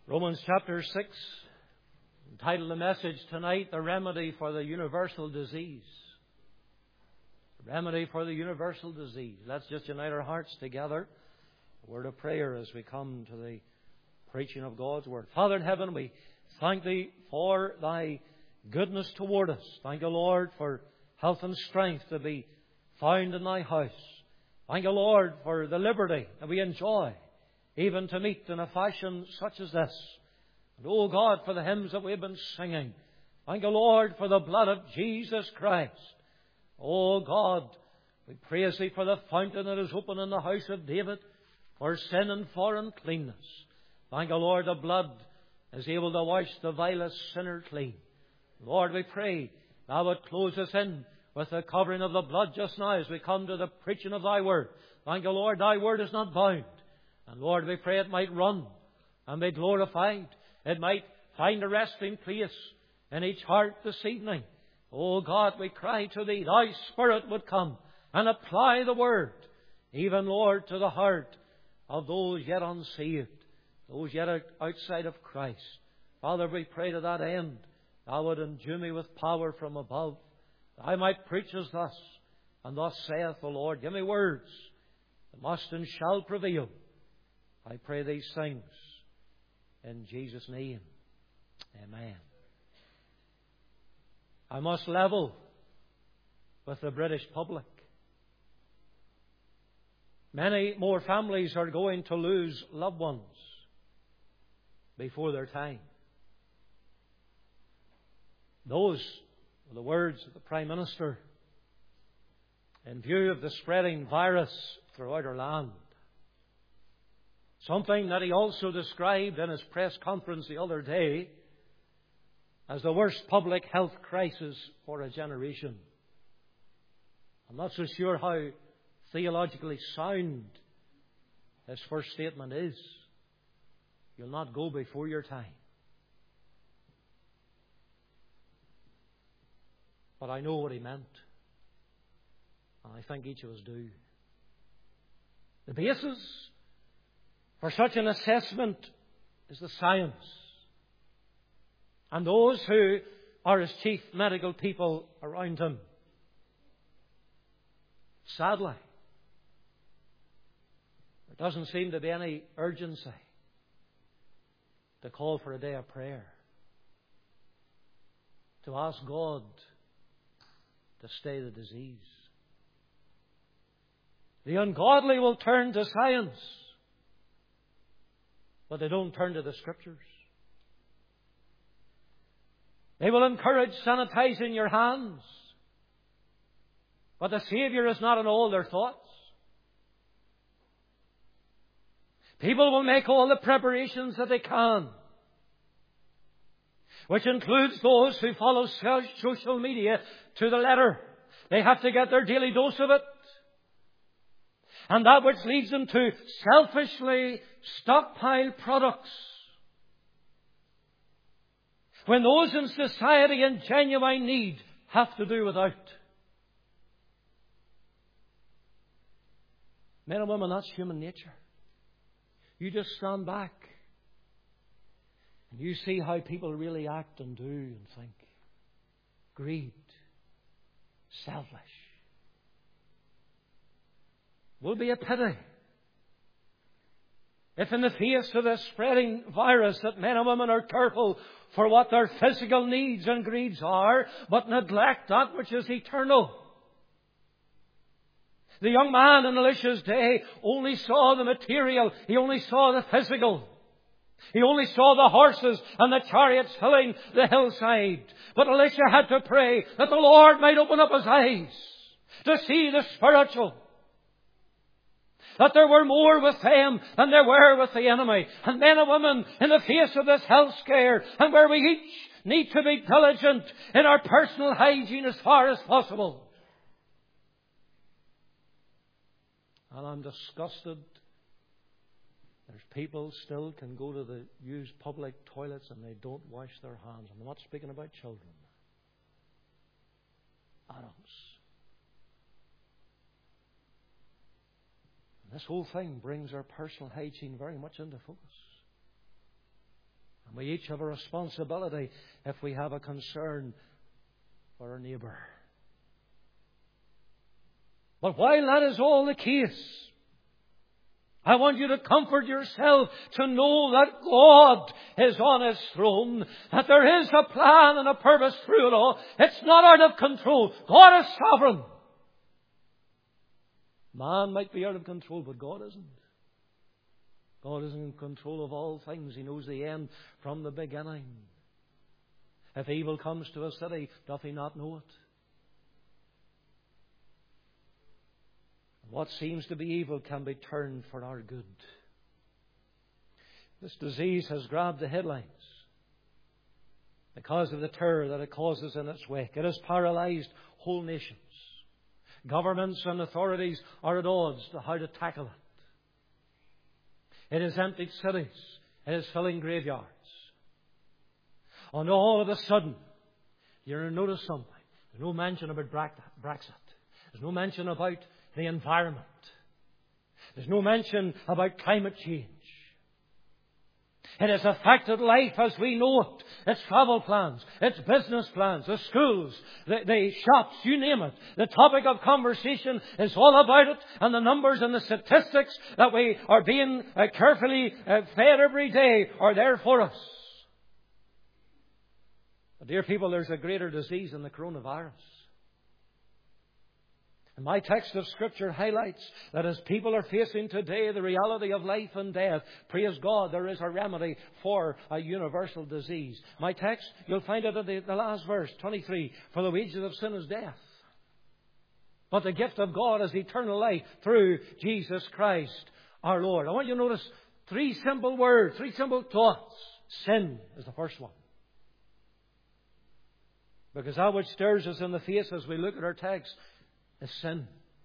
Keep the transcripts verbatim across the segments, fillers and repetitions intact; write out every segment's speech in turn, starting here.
Romans chapter six, entitled the message tonight, The Remedy for the Universal Disease. The remedy for the universal disease. Let's just unite our hearts together. A word of prayer as we come to the preaching of God's Word. Father in heaven, we thank Thee for Thy goodness toward us. Thank You, Lord, for health and strength to be found in Thy house. Thank You, Lord, for the liberty that we enjoy, even to meet in a fashion such as this. And, oh God, for the hymns that we've been singing. Thank You, Lord, for the blood of Jesus Christ. Oh God, we praise Thee for the fountain that is open in the house of David, for sin and for uncleanness. Thank You, Lord, the blood is able to wash the vilest sinner clean. Lord, we pray Thou would close us in with the covering of the blood just now as we come to the preaching of Thy Word. Thank You, Lord, Thy Word is not bound. And Lord, we pray it might run and be glorified. It might find a resting place in each heart this evening. Oh God, we cry to Thee, Thy Spirit would come and apply the Word, even, Lord, to the heart of those yet unsaved, those yet outside of Christ. Father, we pray to that end, Thou would endue me with power from above, that I might preach as thus, and thus saith the Lord. Give me words that must and shall prevail. I pray these things in Jesus' name. Amen. I must level with the British public. Many more families are going to lose loved ones before their time. Those were the words of the Prime Minister in view of the spreading virus throughout our land. Something that he also described in his press conference the other day as the worst public health crisis for a generation. I'm not so sure how theologically sound his first statement is. You'll not go before your time. But I know what he meant. And I think each of us do. The basis for such an assessment is the science. And those who are his chief medical people around him. Sadly, there doesn't seem to be any urgency to call for a day of prayer, to ask God to stay the disease. The ungodly will turn to science, but they don't turn to the Scriptures. They will encourage sanitizing your hands, but the Saviour is not in all their thoughts. People will make all the preparations that they can, which includes those who follow social media to the letter. They have to get their daily dose of it. And that which leads them to selfishly stockpile products, when those in society in genuine need have to do without. Men and women, that's human nature. You just stand back and you see how people really act and do and think. Greed. Selfish. Will be a pity if in the face of this spreading virus that men and women are careful for what their physical needs and greeds are, but neglect that which is eternal. The young man in Elisha's day only saw the material. He only saw the physical. He only saw the horses and the chariots filling the hillside. But Elisha had to pray that the Lord might open up his eyes to see the spiritual. That there were more with them than there were with the enemy. And men and women, in the face of this health scare, and where we each need to be diligent in our personal hygiene as far as possible. And I'm disgusted. There's people still can go to the used public toilets and they don't wash their hands. I'm not speaking about children. Adults. And this whole thing brings our personal hygiene very much into focus. We each have a responsibility if we have a concern for our neighbour. But while that is all the case, I want you to comfort yourself to know that God is on His throne, that there is a plan and a purpose through it all. It's not out of control. God is sovereign. Man might be out of control, but God isn't. God is in control of all things. He knows the end from the beginning. If evil comes to a city, doth He not know it? What seems to be evil can be turned for our good. This disease has grabbed the headlines because of the terror that it causes in its wake. It has paralyzed whole nations. Governments and authorities are at odds to how to tackle it. It has emptied cities. It is filling graveyards. And all of a sudden, you're going to notice something. There's no mention about Brexit. There's no mention about the environment. There's no mention about climate change. It has affected life as we know it. Its travel plans, its business plans, the schools, the, the shops, you name it. The topic of conversation is all about it, and the numbers and the statistics that we are being uh, carefully uh, fed every day are there for us. But dear people, there's a greater disease than the coronavirus. And my text of Scripture highlights that as people are facing today the reality of life and death, praise God, there is a remedy for a universal disease. My text, you'll find it at the, the last verse, twenty-three. For the wages of sin is death, but the gift of God is eternal life through Jesus Christ our Lord. I want you to notice three simple words, three simple thoughts. Sin is the first one. Because that which stares us in the face as we look at our text is sin.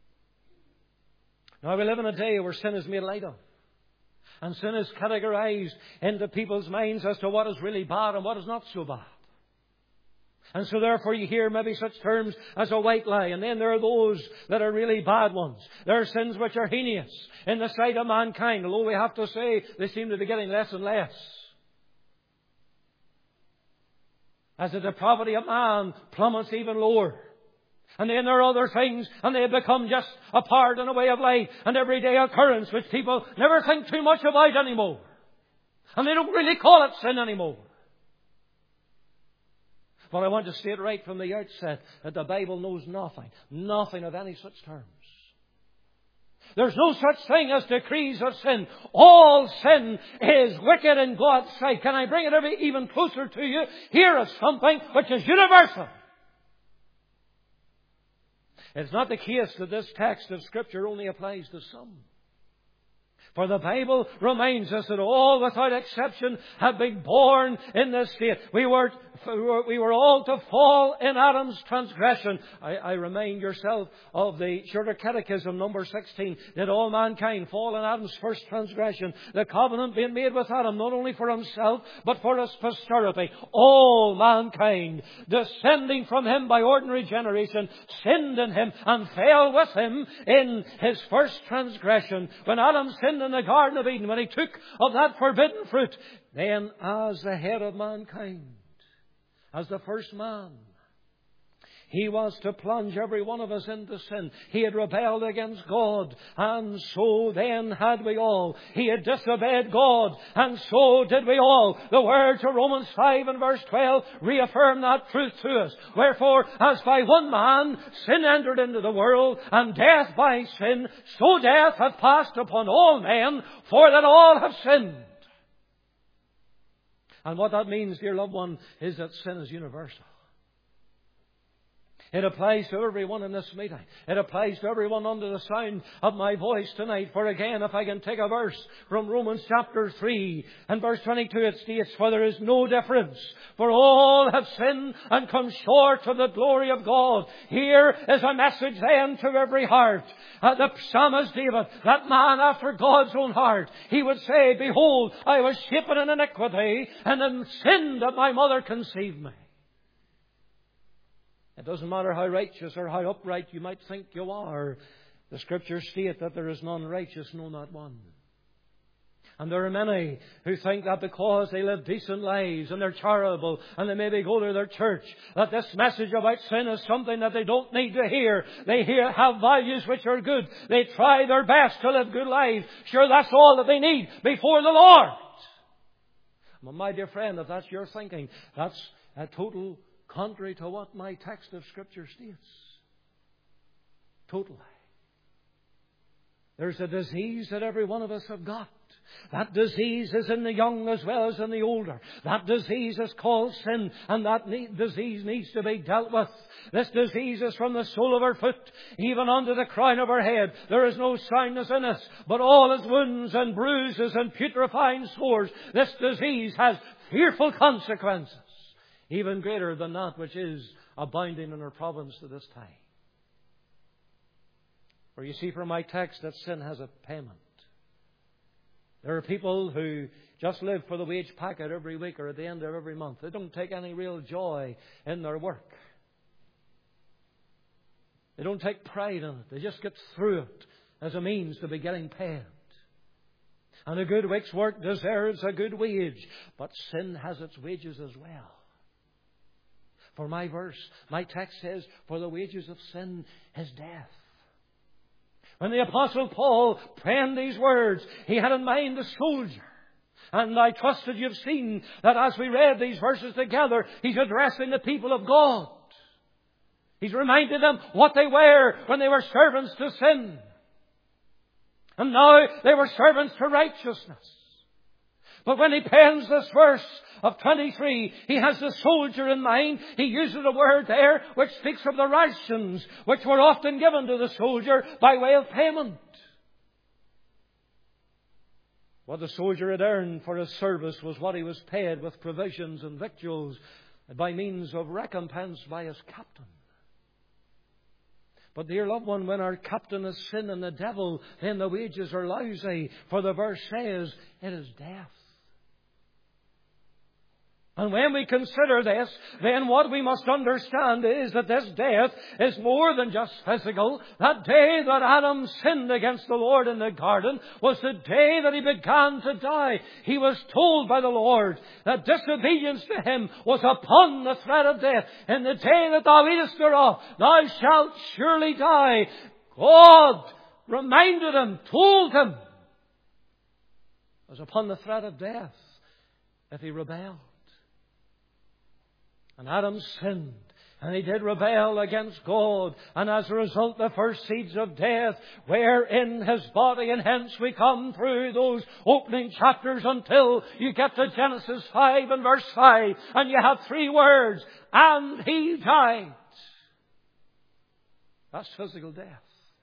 Now we live in a day where sin is made light of. And sin is categorized into people's minds as to what is really bad and what is not so bad. And so therefore you hear maybe such terms as a white lie. And then there are those that are really bad ones. There are sins which are heinous in the sight of mankind. Although we have to say they seem to be getting less and less. As the depravity of man plummets even lower. And then there are other things, and they become just a part and a way of life, an everyday occurrence which people never think too much about anymore. And they don't really call it sin anymore. But I want to state right from the outset that the Bible knows nothing, nothing of any such terms. There's no such thing as decrees of sin. All sin is wicked in God's sight. Can I bring it even closer to you? Here is something which is universal. It's not the case that this text of Scripture only applies to some. For the Bible reminds us that all, without exception, have been born in this state. We were, we were all to fall in Adam's transgression. I, I remind yourself of the Shorter Catechism, number sixteen. Did all mankind fall in Adam's first transgression? The covenant being made with Adam, not only for himself, but for his posterity. All mankind, descending from him by ordinary generation, sinned in him and fell with him in his first transgression. When Adam sinned in the Garden of Eden, when he took of that forbidden fruit, then as the head of mankind, as the first man, he was to plunge every one of us into sin. He had rebelled against God, and so then had we all. He had disobeyed God, and so did we all. The words of Romans five and verse twelve reaffirm that truth to us. Wherefore, as by one man sin entered into the world, and death by sin, so death hath passed upon all men, for that all have sinned. And what that means, dear loved one, is that sin is universal. It applies to everyone in this meeting. It applies to everyone under the sound of my voice tonight. For again, if I can take a verse from Romans chapter three and verse twenty-two, it states, for there is no difference, for all have sinned and come short of the glory of God. Here is a message then to every heart. Uh, the psalmist David, that man after God's own heart, he would say, behold, I was shapen in iniquity, and in sin that my mother conceived me. It doesn't matter how righteous or how upright you might think you are. The Scriptures state that there is none righteous, no, not one. And there are many who think that because they live decent lives and they're charitable and they maybe go to their church, that this message about sin is something that they don't need to hear. They hear, have values which are good. They try their best to live good lives. Sure, that's all that they need before the Lord. Well, my dear friend, if that's your thinking, that's a total contrary to what my text of Scripture states. Totally. There's a disease that every one of us have got. That disease is in the young as well as in the older. That disease is called sin, and that need, disease needs to be dealt with. This disease is from the sole of our foot, even unto the crown of our head. There is no soundness in us, but all is wounds and bruises and putrefying sores. This disease has fearful consequences, even greater than that which is abounding in our province to this time. For you see from my text that sin has a payment. There are people who just live for the wage packet every week or at the end of every month. They don't take any real joy in their work. They don't take pride in it. They just get through it as a means to be getting paid. And a good week's work deserves a good wage. But sin has its wages as well. For my verse, my text says, for the wages of sin is death. When the Apostle Paul penned these words, he had in mind the soldier. And I trust that you've seen that as we read these verses together, he's addressing the people of God. He's reminded them what they were when they were servants to sin. And now they were servants to righteousness. But when he pens this verse of twenty-three, he has the soldier in mind. He uses a word there which speaks of the rations which were often given to the soldier by way of payment. What the soldier had earned for his service was what he was paid with provisions and victuals by means of recompense by his captain. But dear loved one, when our captain is sin and the devil, then the wages are lousy. For the verse says, it is death. And when we consider this, then what we must understand is that this death is more than just physical. That day that Adam sinned against the Lord in the garden was the day that he began to die. He was told by the Lord that disobedience to him was upon the threat of death. In the day that thou eatest thereof, thou shalt surely die. God reminded him, told him, was upon the threat of death if he rebelled. And Adam sinned, and he did rebel against God, and as a result the first seeds of death were in his body, and hence we come through those opening chapters until you get to Genesis five and verse five, and you have three words, and he died. That's physical death.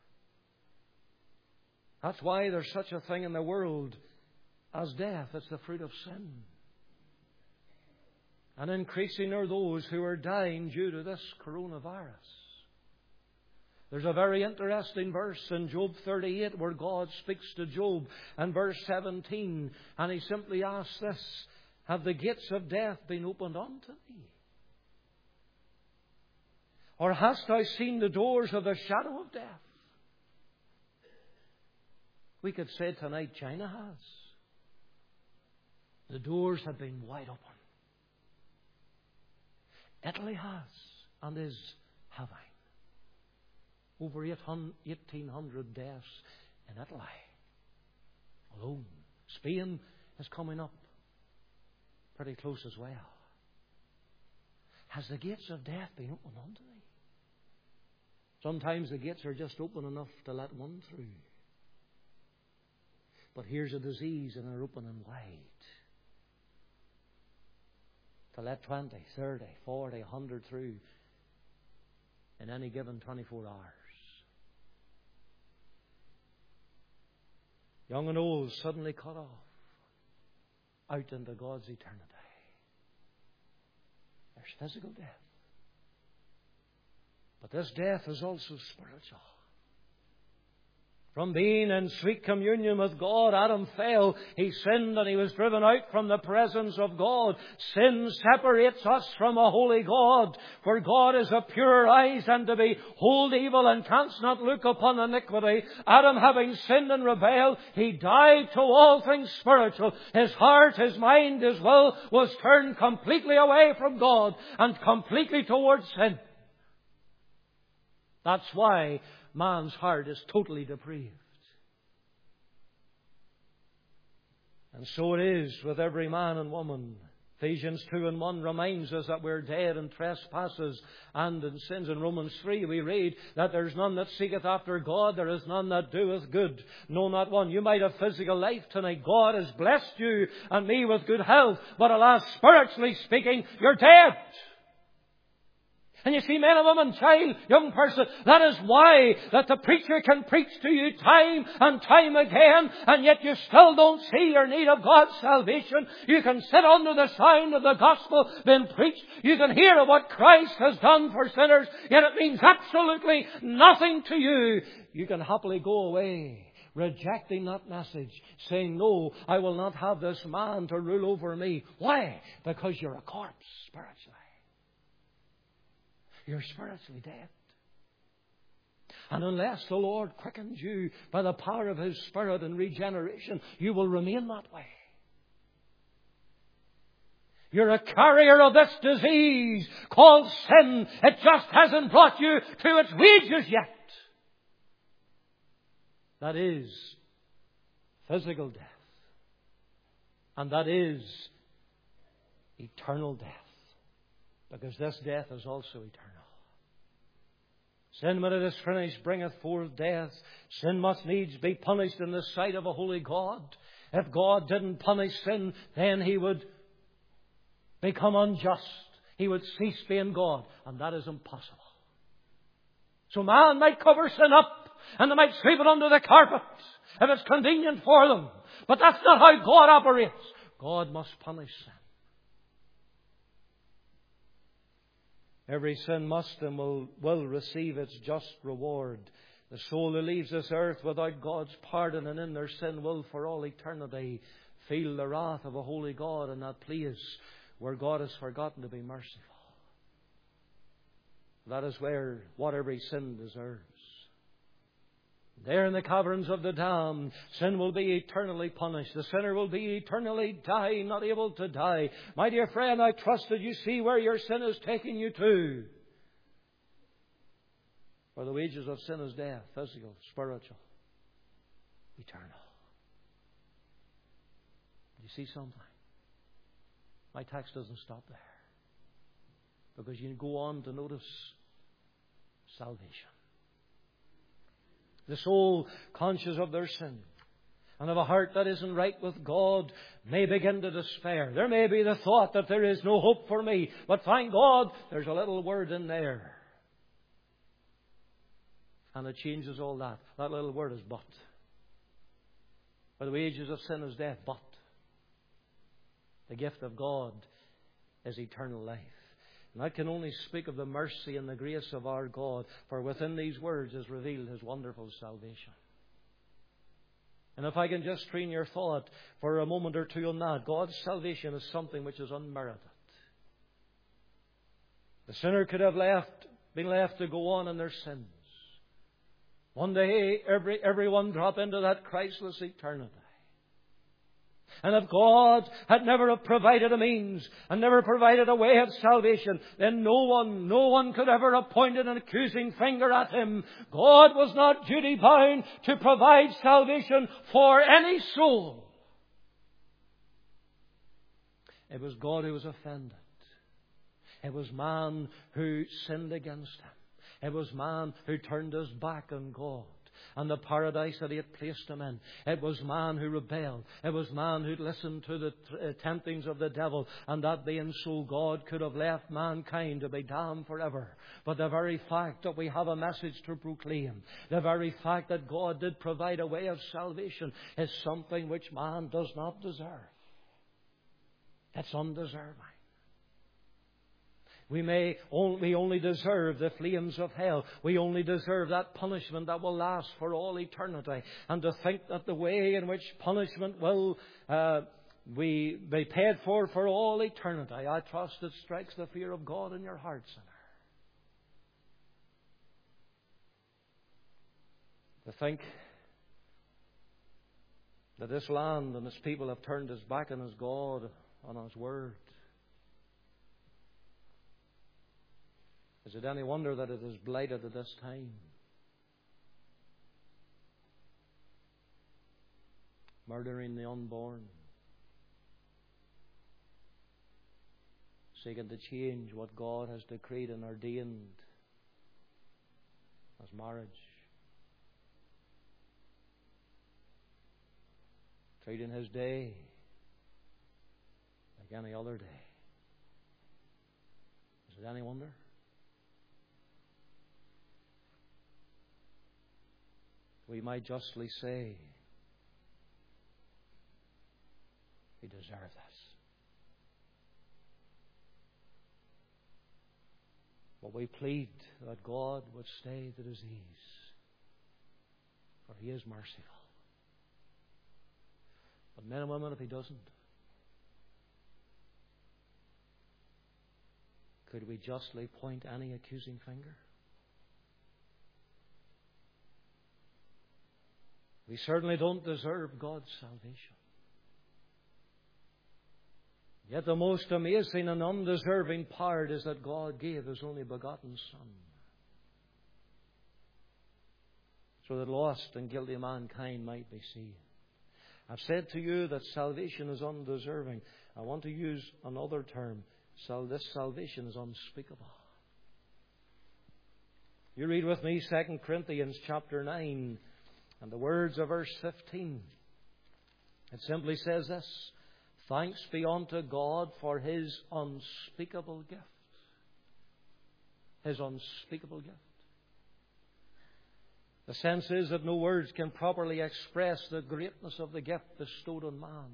That's why there's such a thing in the world as death. It's the fruit of sin. And increasing are those who are dying due to this coronavirus. There's a very interesting verse in Job thirty-eight where God speaks to Job and verse seventeen. And he simply asks this, have the gates of death been opened unto thee? Or hast thou seen the doors of the shadow of death? We could say tonight China has. The doors have been wide open. Italy has and is having over eighteen hundred deaths in Italy alone. Spain is coming up pretty close as well. Has the gates of death been opened unto thee? Sometimes the gates are just open enough to let one through. But here's a disease and they're opening wide. To let twenty, thirty, forty, one hundred through in any given twenty-four hours. Young and old suddenly cut off out into God's eternity. There's physical death. But this death is also spiritual. From being in sweet communion with God, Adam fell. He sinned and he was driven out from the presence of God. Sin separates us from a holy God. For God is of purer eyes and to behold evil and canst not look upon iniquity. Adam, having sinned and rebelled, he died to all things spiritual. His heart, his mind, his will was turned completely away from God and completely towards sin. That's why man's heart is totally depraved. And so it is with every man and woman. Ephesians two and one reminds us that we're dead in trespasses and in sins. In Romans three we read that there's none that seeketh after God, there is none that doeth good, no, not one. You might have physical life tonight. God has blessed you and me with good health, but alas, spiritually speaking, you're dead. And you see, men and women, child, young person, that is why that the preacher can preach to you time and time again, and yet you still don't see your need of God's salvation. You can sit under the sound of the gospel being preached. You can hear what Christ has done for sinners, yet it means absolutely nothing to you. You can happily go away, rejecting that message, saying, no, I will not have this man to rule over me. Why? Because you're a corpse spiritually. You're spiritually dead. And unless the Lord quickens you by the power of His Spirit and regeneration, you will remain that way. You're a carrier of this disease called sin. It just hasn't brought you to its wages yet. That is physical death. And that is eternal death. Because this death is also eternal. Sin, when it is finished, bringeth forth death. Sin must needs be punished in the sight of a holy God. If God didn't punish sin, then He would become unjust. He would cease being God. And that is impossible. So man might cover sin up, and they might sweep it under the carpet if it's convenient for them. But that's not how God operates. God must punish sin. Every sin must and will, will receive its just reward. The soul who leaves this earth without God's pardon and in their sin will for all eternity feel the wrath of a holy God in that place where God has forgotten to be merciful. That is where what every sin deserves. There in the caverns of the damned, sin will be eternally punished. The sinner will be eternally dying, not able to die. My dear friend, I trust that you see where your sin is taking you to. For the wages of sin is death, physical, spiritual, eternal. Do you see something? My text doesn't stop there. Because you can go on to notice salvation. The soul, conscious of their sin and of a heart that isn't right with God, may begin to despair. There may be the thought that there is no hope for me. But thank God, there's a little word in there. And it changes all that. That little word is but. For the wages of sin is death, but the gift of God is eternal life. And I can only speak of the mercy and the grace of our God, for within these words is revealed His wonderful salvation. And if I can just train your thought for a moment or two on that, God's salvation is something which is unmerited. The sinner could have left, been left to go on in their sins. One day, every everyone drop into that Christless eternity. And if God had never provided a means and never provided a way of salvation, then no one, no one could ever have pointed an accusing finger at Him. God was not duty bound to provide salvation for any soul. It was God who was offended. It was man who sinned against Him. It was man who turned his back on God and the paradise that He had placed him in. It was man who rebelled. It was man who listened to the temptings of the devil. And that being so, God could have left mankind to be damned forever. But the very fact that we have a message to proclaim, the very fact that God did provide a way of salvation, is something which man does not deserve. It's undeserving. We may only, we only deserve the flames of hell. We only deserve that punishment that will last for all eternity. And to think that the way in which punishment will uh, we be paid for for all eternity, I trust it strikes the fear of God in your heart, sinner. To think that this land and its people have turned his back on his God, on his word. Is it any wonder that it is blighted at this time? Murdering the unborn. Seeking to change what God has decreed and ordained as marriage. Treating his day like any other day. Is it any wonder? We might justly say, we deserve this. But we plead that God would stay the disease, for He is merciful. But men and women, if He doesn't, could we justly point any accusing finger? We certainly don't deserve God's salvation. Yet the most amazing and undeserving part is that God gave His only begotten Son, so that lost and guilty mankind might be saved. I've said to you that salvation is undeserving. I want to use another term. This salvation is unspeakable. You read with me Second Corinthians chapter nine and the words of verse fifteen. It simply says this: thanks be unto God for His unspeakable gift. His unspeakable gift. The sense is that no words can properly express the greatness of the gift bestowed on man.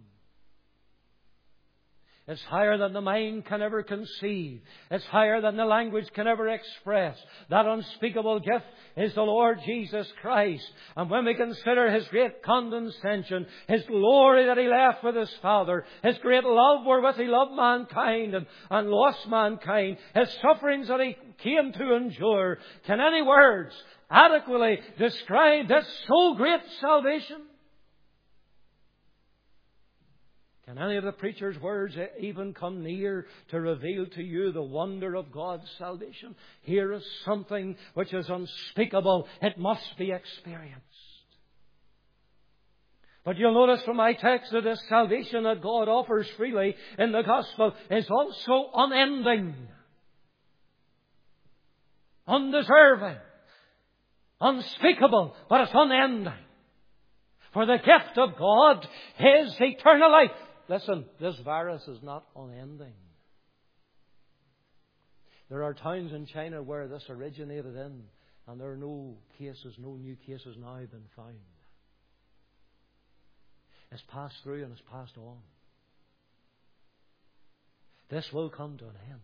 It's higher than the mind can ever conceive. It's higher than the language can ever express. That unspeakable gift is the Lord Jesus Christ. And when we consider His great condescension, His glory that He left with His Father, His great love wherewith He loved mankind and, and lost mankind, His sufferings that He came to endure, can any words adequately describe this so great salvation? Can any of the preacher's words even come near to reveal to you the wonder of God's salvation? Here is something which is unspeakable. It must be experienced. But you'll notice from my text that this salvation that God offers freely in the gospel is also unending, undeserving, unspeakable, but it's unending. For the gift of God is eternal life. Listen, this virus is not unending. There are towns in China where this originated in, and there are no cases, no new cases now been found. It's passed through and it's passed on. This will come to an end.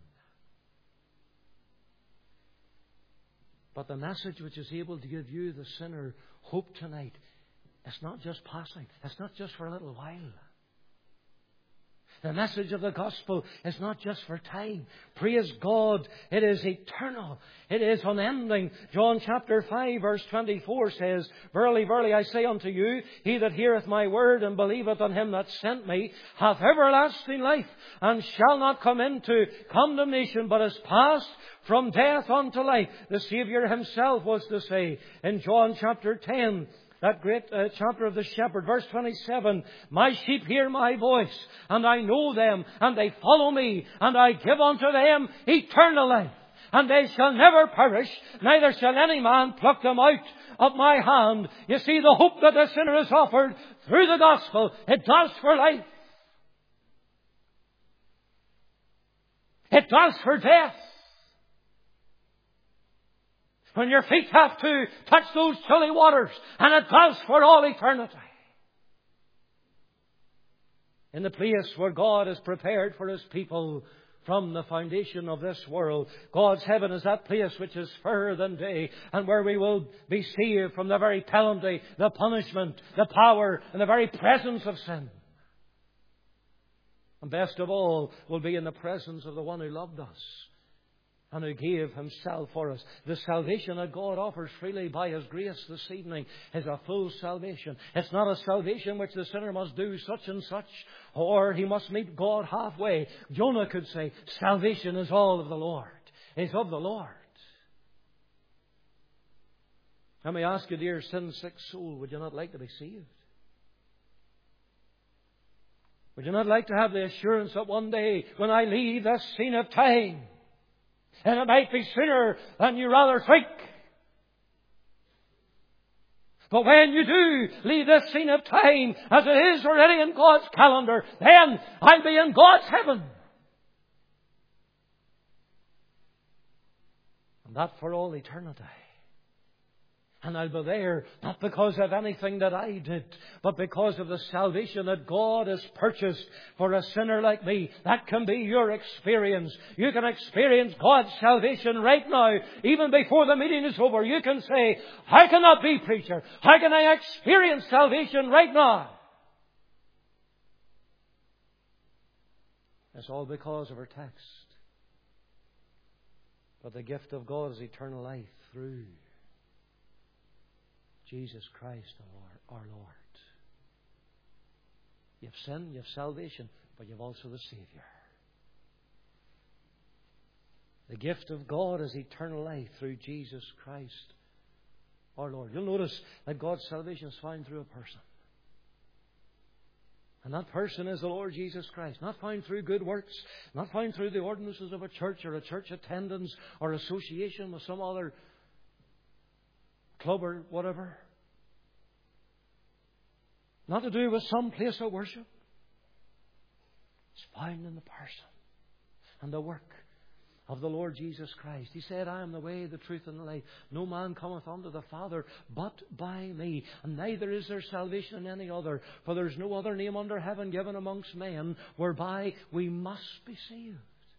But the message which is able to give you, the sinner, hope tonight, it's not just passing. It's not just for a little while. The message of the gospel is not just for time. Praise God, it is eternal. It is unending. John chapter five verse twenty-four says, verily, verily, I say unto you, he that heareth my word and believeth on Him that sent me hath everlasting life, and shall not come into condemnation, but is passed from death unto life. The Saviour Himself was to say in John chapter ten, that great uh, chapter of the shepherd, verse twenty-seven, my sheep hear my voice, and I know them, and they follow me, and I give unto them eternal life, and they shall never perish, neither shall any man pluck them out of my hand. You see, the hope that the sinner is offered through the gospel, it does for life. It does for death. When your feet have to touch those chilly waters, and it does for all eternity. In the place where God has prepared for His people from the foundation of this world. God's heaven is that place which is fairer than day, and where we will be saved from the very penalty, the punishment, the power, and the very presence of sin. And best of all, we'll be in the presence of the one who loved us and who gave Himself for us. The salvation that God offers freely by His grace this evening is a full salvation. It's not a salvation which the sinner must do such and such, or he must meet God halfway. Jonah could say, salvation is all of the Lord. It's of the Lord. Let me ask you, dear sin-sick soul, would you not like to be saved? Would you not like to have the assurance that one day, when I leave this scene of time, and it might be sooner than you rather think, but when you do leave this scene of time, as it is already in God's calendar, then I'll be in God's heaven. And that for all eternity. And I'll be there not because of anything that I did, but because of the salvation that God has purchased for a sinner like me. That can be your experience. You can experience God's salvation right now, even before the meeting is over. You can say, how can that be, preacher? How can I experience salvation right now? It's all because of our text. But the gift of God is eternal life through Jesus Christ our Lord. You have sin, you have salvation, but you have also the Savior. The gift of God is eternal life through Jesus Christ our Lord. You'll notice that God's salvation is found through a person. And that person is the Lord Jesus Christ. Not found through good works, not found through the ordinances of a church or a church attendance or association with some other club or whatever. Not to do with some place of worship. It's found in the person and the work of the Lord Jesus Christ. He said, I am the way, the truth, and the life. No man cometh unto the Father but by me. And neither is there salvation in any other. For there is no other name under heaven given amongst men whereby we must be saved.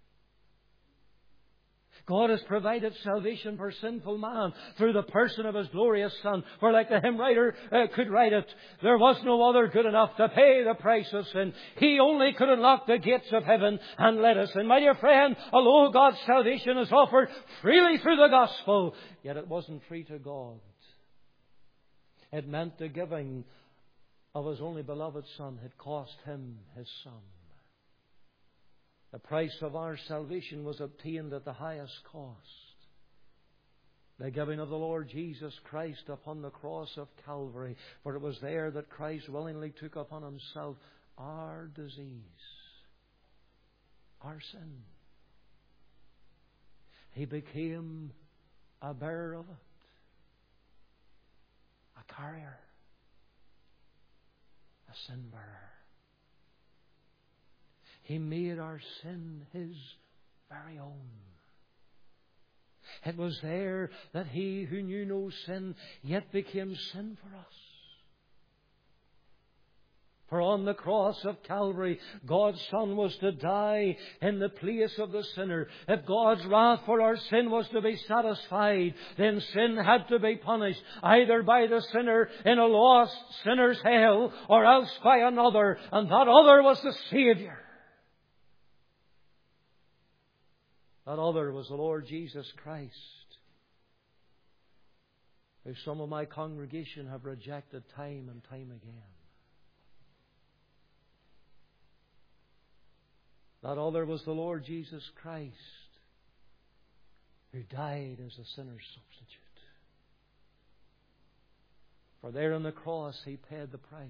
God has provided salvation for sinful man through the person of His glorious Son. For like the hymn writer uh, could write it, there was no other good enough to pay the price of sin. He only could unlock the gates of heaven and let us in. My dear friend, although God's salvation is offered freely through the gospel, yet it wasn't free to God. It meant the giving of His only beloved Son had cost Him His Son. The price of our salvation was obtained at the highest cost. The giving of the Lord Jesus Christ upon the cross of Calvary. For it was there that Christ willingly took upon Himself our disease, our sin. He became a bearer of it, a carrier, a sin bearer. He made our sin His very own. It was there that He who knew no sin yet became sin for us. For on the cross of Calvary, God's Son was to die in the place of the sinner. If God's wrath for our sin was to be satisfied, then sin had to be punished, either by the sinner in a lost sinner's hell, or else by another, and that other was the Savior. That other was the Lord Jesus Christ, who some of my congregation have rejected time and time again. That other was the Lord Jesus Christ, who died as a sinner's substitute. For there on the cross He paid the price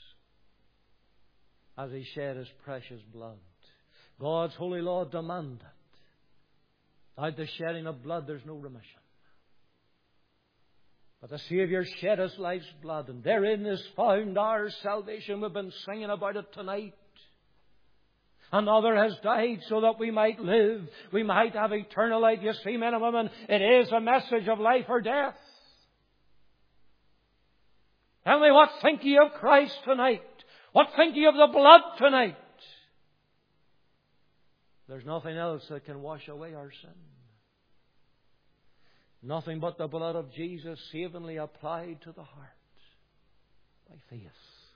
as He shed His precious blood. God's holy law demanded, without the shedding of blood, there's no remission. But the Saviour shed His life's blood, and therein is found our salvation. We've been singing about it tonight. Another has died so that we might live. We might have eternal life. You see, men and women, it is a message of life or death. Tell me, what think ye of Christ tonight? What think ye of the blood tonight? There's nothing else that can wash away our sin. Nothing but the blood of Jesus savingly applied to the heart by faith.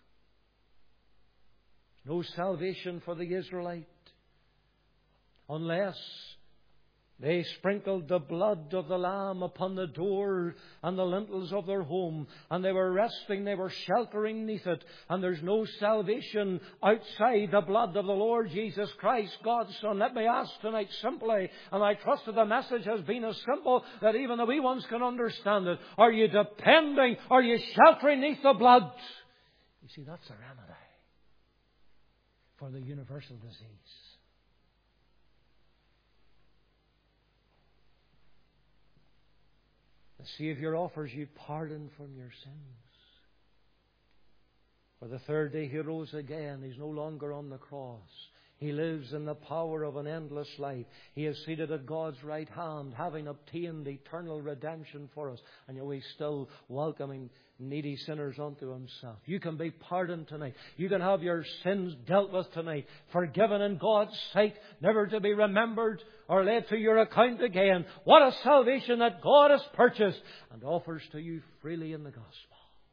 No salvation for the Israelite unless they sprinkled the blood of the Lamb upon the door and the lintels of their home, and they were resting, they were sheltering neath it. And there's no salvation outside the blood of the Lord Jesus Christ, God's Son. Let me ask tonight simply, and I trust that the message has been as simple that even the wee ones can understand it. Are you depending, are you sheltering neath the blood? You see, that's the remedy for the universal disease. The Savior offers you pardon from your sins. For the third day He rose again. He's no longer on the cross. He lives in the power of an endless life. He is seated at God's right hand, having obtained eternal redemption for us. And yet He's still welcoming needy sinners unto Himself. You can be pardoned tonight. You can have your sins dealt with tonight, forgiven in God's sight, never to be remembered or laid to your account again. What a salvation that God has purchased and offers to you freely in the gospel.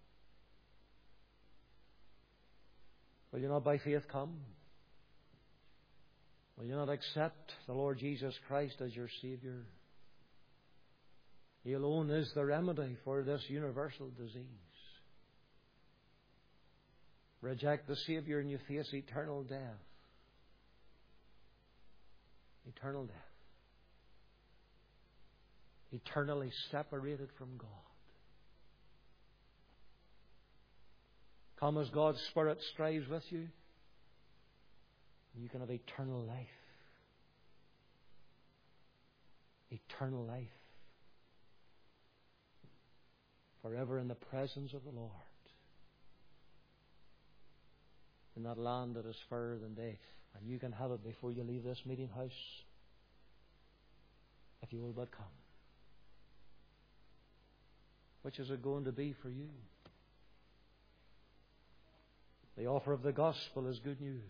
Will you not by faith come? Will you not accept the Lord Jesus Christ as your Savior? He alone is the remedy for this universal disease. Reject the Savior and you face eternal death. Eternal death. Eternally separated from God. Come as God's Spirit strives with you, and you can have eternal life. Eternal life. Forever in the presence of the Lord. In that land that is fairer than day. And you can have it before you leave this meeting house, if you will but come. Which is it going to be for you? The offer of the gospel is good news.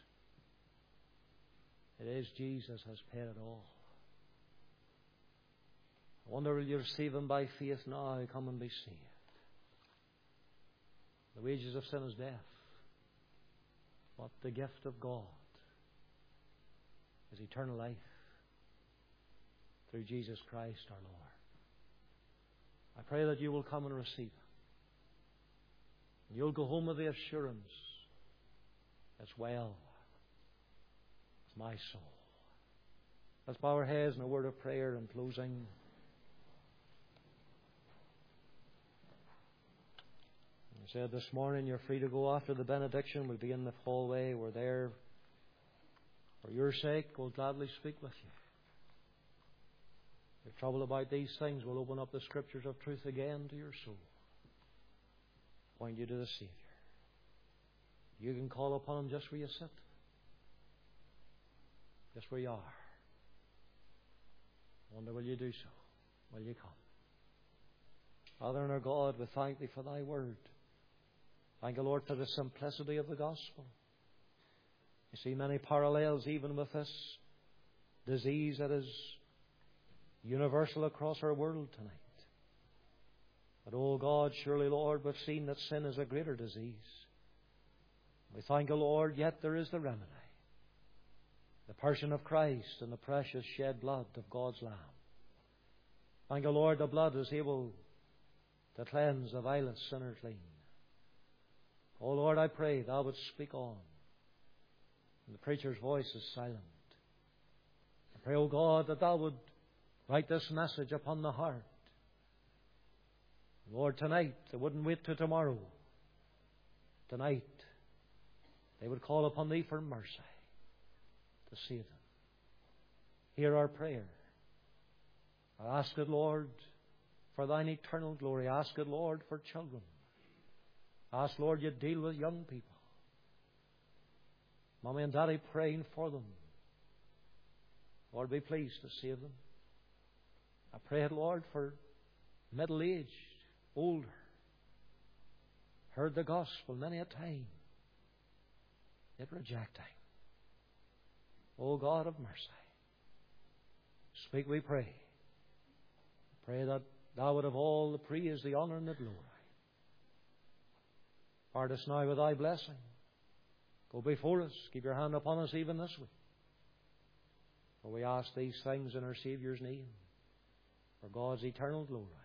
It is Jesus has paid it all. I wonder, will you receive Him by faith now? Come and be saved. The wages of sin is death. But the gift of God is eternal life through Jesus Christ our Lord. I pray that you will come and receive Him. And you'll go home with the assurance, as well as my soul. Let's bow our heads in a word of prayer in closing. I said this morning, you're free to go after the benediction. We'll be in the hallway. We're there for your sake. We'll gladly speak with you. If you're troubled about these things, we'll open up the Scriptures of truth again to your soul. Point you to the Savior. You can call upon Him just where you sit. Just where you are. I wonder, will you do so? Will you come? Father and our God, we thank Thee for Thy word. Thank you, Lord, for the simplicity of the gospel. You see many parallels even with this disease that is universal across our world tonight. But, oh God, surely, Lord, we've seen that sin is a greater disease. We thank you, Lord, yet there is the remedy. The person of Christ and the precious shed blood of God's Lamb. Thank you, Lord, the blood is able to cleanse the vilest sinner clean. Oh, Lord, I pray Thou would speak on. And the preacher's voice is silent. I pray, oh God, that Thou would write this message upon the heart. Lord, tonight, they wouldn't wait till tomorrow. Tonight, they would call upon Thee for mercy to save them. Hear our prayer. I ask it, Lord, for Thine eternal glory. I ask it, Lord, for children. I ask, Lord, You deal with young people. Mommy and Daddy praying for them. Lord, be pleased to save them. I pray it, Lord, for middle-aged, older, heard the gospel many a time, yet rejecting. O God of mercy, speak, we pray. Pray that Thou would have all the praise, the honour, and the glory. Part us now with Thy blessing. Go before us. Keep Your hand upon us even this week. For we ask these things in our Saviour's name, for God's eternal glory.